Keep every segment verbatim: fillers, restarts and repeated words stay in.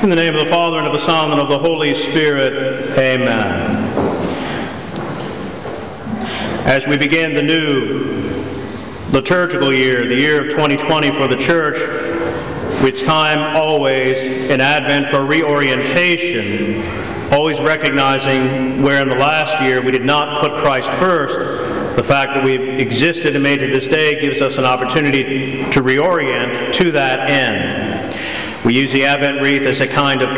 In the name of the Father, and of the Son, and of the Holy Spirit, amen. As we begin the new liturgical year, the year of twenty twenty for the Church, it's time always in Advent for reorientation, always recognizing where in the last year we did not put Christ first. The fact that we've existed and made it this day gives us an opportunity to reorient to that end. We use the Advent wreath as a kind of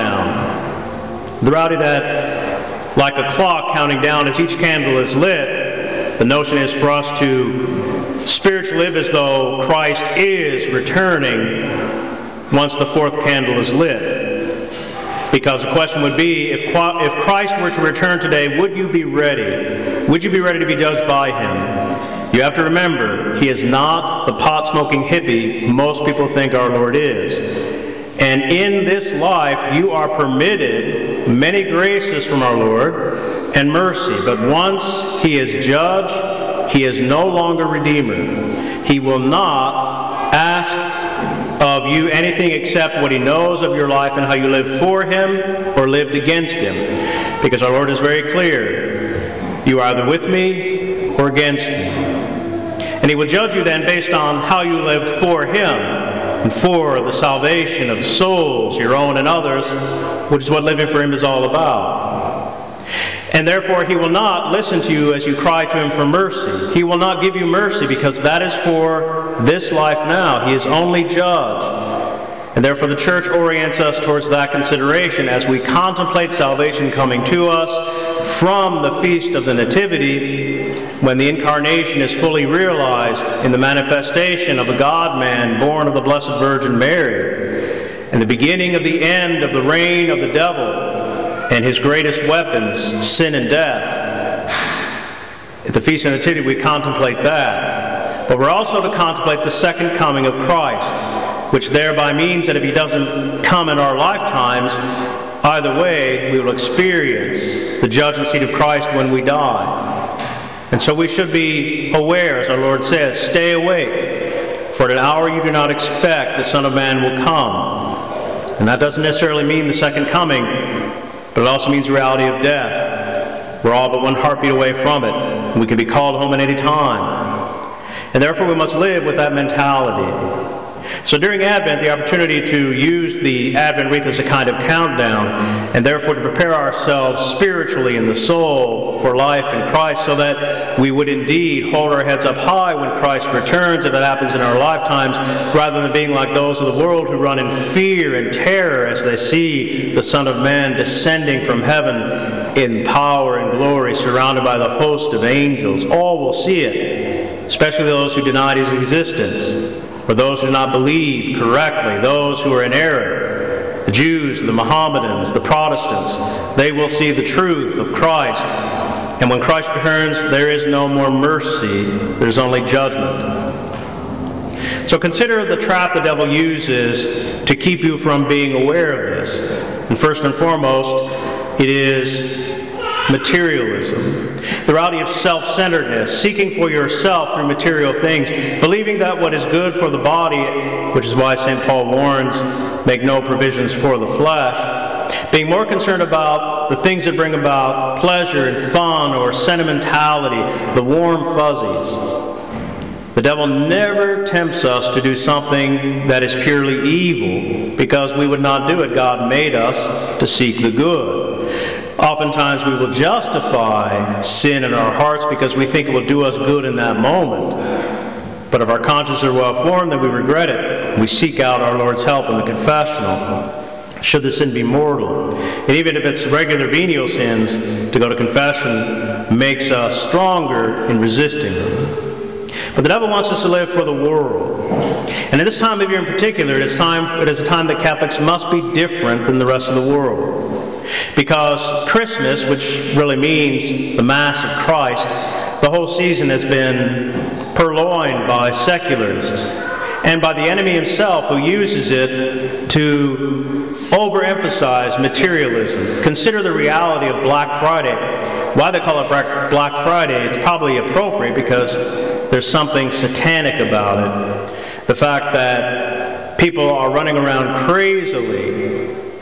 countdown. The reality that, like a clock counting down as each candle is lit, the notion is for us to spiritually live as though Christ is returning once the fourth candle is lit. Because the question would be, if, if Christ were to return today, would you be ready? Would you be ready to be judged by Him? You have to remember, He is not the pot-smoking hippie most people think our Lord is. And in this life, you are permitted many graces from our Lord and mercy. But once He is judge, He is no longer Redeemer. He will not ask of you anything except what He knows of your life and how you lived for Him or lived against Him. Because our Lord is very clear. You are either with me or against me. And He will judge you then based on how you lived for Him and for the salvation of souls, your own and others, which is what living for Him is all about. And therefore He will not listen to you as you cry to Him for mercy. He will not give you mercy because that is for this life now. He is only judge. And therefore the Church orients us towards that consideration as we contemplate salvation coming to us from the Feast of the Nativity, when the Incarnation is fully realized in the manifestation of a God-man born of the Blessed Virgin Mary, and the beginning of the end of the reign of the devil and his greatest weapons, sin and death. At the Feast of the Nativity we contemplate that. But we're also to contemplate the second coming of Christ, which thereby means that if He doesn't come in our lifetimes, either way we will experience the judgment seat of Christ when we die. And so we should be aware, as our Lord says, stay awake, for at an hour you do not expect the Son of Man will come. And that doesn't necessarily mean the second coming, but it also means the reality of death. We're all but one heartbeat away from it, and we can be called home at any time. And therefore we must live with that mentality. So during Advent, the opportunity to use the Advent wreath as a kind of countdown, and therefore to prepare ourselves spiritually in the soul for life in Christ, so that we would indeed hold our heads up high when Christ returns, if it happens in our lifetimes, rather than being like those of the world who run in fear and terror as they see the Son of Man descending from heaven in power and glory, surrounded by the host of angels. All will see it, especially those who denied His existence, or those who do not believe correctly, those who are in error, the Jews, the Mohammedans, the Protestants. They will see the truth of Christ. And when Christ returns, there is no more mercy, there's only judgment. So consider the trap the devil uses to keep you from being aware of this. And first and foremost, it is materialism. The reality of self-centeredness, seeking for yourself through material things, believing that what is good for the body, which is why Saint Paul warns, make no provisions for the flesh, being more concerned about the things that bring about pleasure and fun or sentimentality, the warm fuzzies. The devil never tempts us to do something that is purely evil, because we would not do it. God made us to seek the good. Oftentimes we will justify sin in our hearts because we think it will do us good in that moment. But if our consciences are well formed, then we regret it. We seek out our Lord's help in the confessional, should the sin be mortal. And even if it's regular venial sins, to go to confession makes us stronger in resisting them. But the devil wants us to live for the world. And at this time of year in particular, it is, time, it is a time that Catholics must be different than the rest of the world. Because Christmas, which really means the Mass of Christ, the whole season has been purloined by secularists and by the enemy himself, who uses it to overemphasize materialism. Consider the reality of Black Friday. Why they call it Black Friday, it's probably appropriate because there's something satanic about it. The fact that people are running around crazily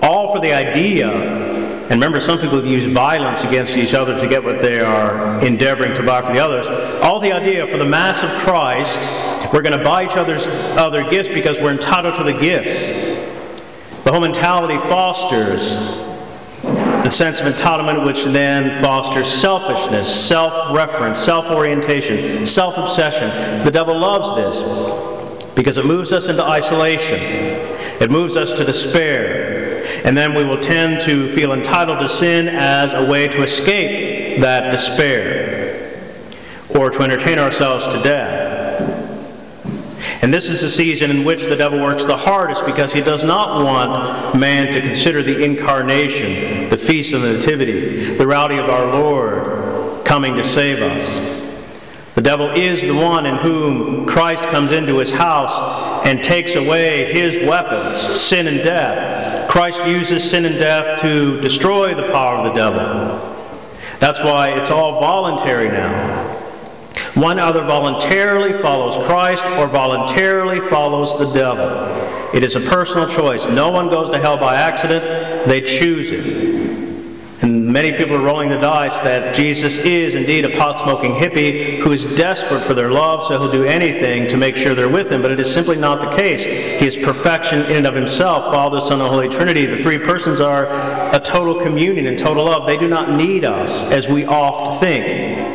all for the idea, and remember some people have used violence against each other to get what they are endeavoring to buy for the others, all the idea for the mass of Christ, we're going to buy each other's other gifts because we're entitled to the gifts. The whole mentality fosters the sense of entitlement, which then fosters selfishness, self-reference, self-orientation, self-obsession. The devil loves this because it moves us into isolation. It moves us to despair. And then we will tend to feel entitled to sin as a way to escape that despair or to entertain ourselves to death. And this is the season in which the devil works the hardest because he does not want man to consider the incarnation, the feast of the Nativity, the reality of our Lord coming to save us. The devil is the one in whom Christ comes into his house and takes away his weapons, sin and death. Christ uses sin and death to destroy the power of the devil. That's why it's all voluntary now. One either voluntarily follows Christ or voluntarily follows the devil. It is a personal choice. No one goes to hell by accident. They choose it. And many people are rolling the dice that Jesus is indeed a pot-smoking hippie who is desperate for their love, so he'll do anything to make sure they're with him. But it is simply not the case. He is perfection in and of himself. Father, Son, and Holy Trinity. The three persons are a total communion and total love. They do not need us, as we oft think.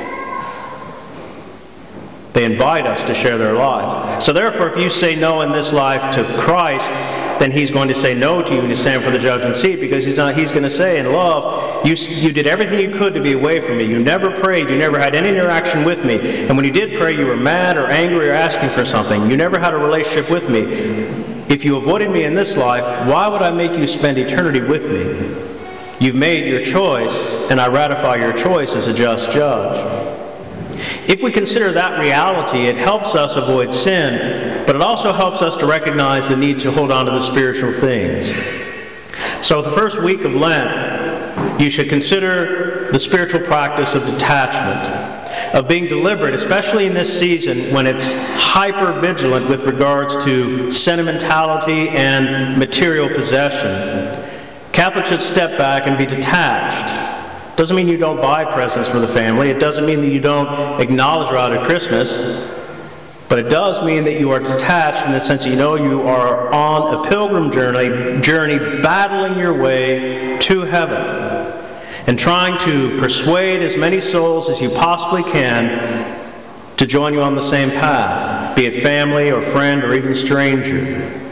They invite us to share their life. So therefore, if you say no in this life to Christ, then he's going to say no to you when you stand for the judgment seat, because he's not, he's going to say in love, you, you did everything you could to be away from me. You never prayed. You never had any interaction with me. And when you did pray, you were mad or angry or asking for something. You never had a relationship with me. If you avoided me in this life, why would I make you spend eternity with me? You've made your choice, and I ratify your choice as a just judge. If we consider that reality, it helps us avoid sin, but it also helps us to recognize the need to hold on to the spiritual things. So the first week of Lent, you should consider the spiritual practice of detachment, of being deliberate, especially in this season when it's hyper-vigilant with regards to sentimentality and material possession. Catholics should step back and be detached. Doesn't mean you don't buy presents for the family. It doesn't mean that you don't acknowledge God at Christmas. But it does mean that you are detached in the sense that you know you are on a pilgrim journey, journey battling your way to heaven and trying to persuade as many souls as you possibly can to join you on the same path, be it family or friend or even stranger.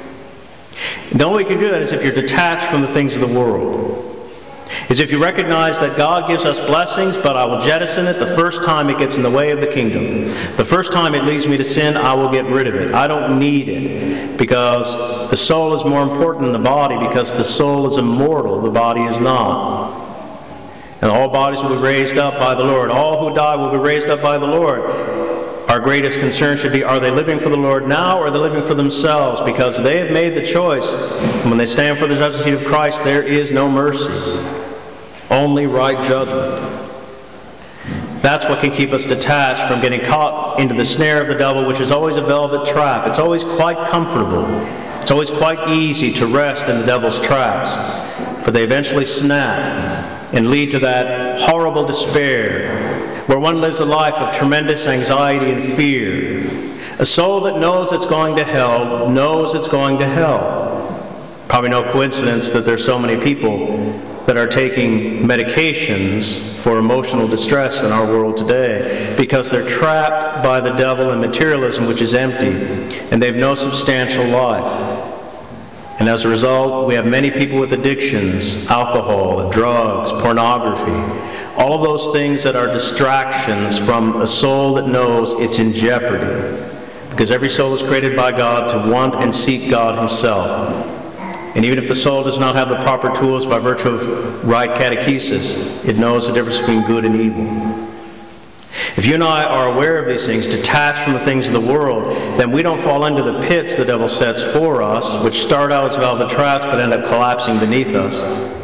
The only way you can do that is if you're detached from the things of the world. Is if you recognize that God gives us blessings, but I will jettison it the first time it gets in the way of the kingdom. The first time it leads me to sin, I will get rid of it. I don't need it, because the soul is more important than the body, because the soul is immortal, the body is not. And all bodies will be raised up by the Lord. All who die will be raised up by the Lord. Our greatest concern should be, are they living for the Lord now, or are they living for themselves? Because they have made the choice. And when they stand for the judgment seat of Christ, there is no mercy. Only right judgment. That's what can keep us detached from getting caught into the snare of the devil, which is always a velvet trap. It's always quite comfortable. It's always quite easy to rest in the devil's traps. But they eventually snap and lead to that horrible despair, where one lives a life of tremendous anxiety and fear. A soul that knows it's going to hell knows it's going to hell. Probably no coincidence that there's so many people that are taking medications for emotional distress in our world today, because they're trapped by the devil and materialism, which is empty, and they have no substantial life. And as a result, we have many people with addictions, alcohol, drugs, pornography, all of those things that are distractions from a soul that knows it's in jeopardy. Because every soul is created by God to want and seek God himself. And even if the soul does not have the proper tools by virtue of right catechesis, it knows the difference between good and evil. If you and I are aware of these things, detached from the things of the world, then we don't fall into the pits the devil sets for us, which start out as velvet traps but end up collapsing beneath us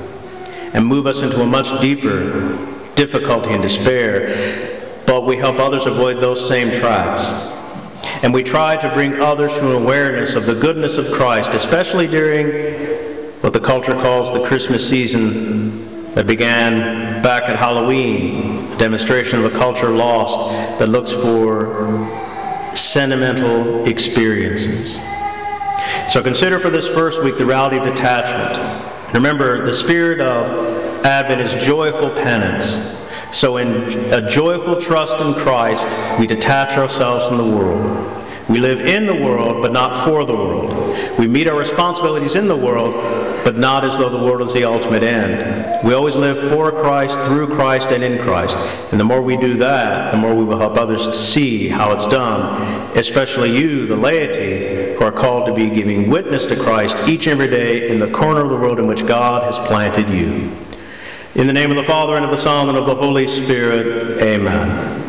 and move us into a much deeper difficulty and despair. But we help others avoid those same traps. And we try to bring others to an awareness of the goodness of Christ, especially during what the culture calls the Christmas season that began back at Halloween, a demonstration of a culture lost that looks for sentimental experiences. So consider for this first week the reality of detachment. Remember, the spirit of Advent is joyful penance. So in a joyful trust in Christ, we detach ourselves from the world. We live in the world, but not for the world. We meet our responsibilities in the world, but not as though the world is the ultimate end. We always live for Christ, through Christ, and in Christ. And the more we do that, the more we will help others to see how it's done, especially you, the laity, who are called to be giving witness to Christ each and every day in the corner of the world in which God has planted you. In the name of the Father, and of the Son, and of the Holy Spirit, amen.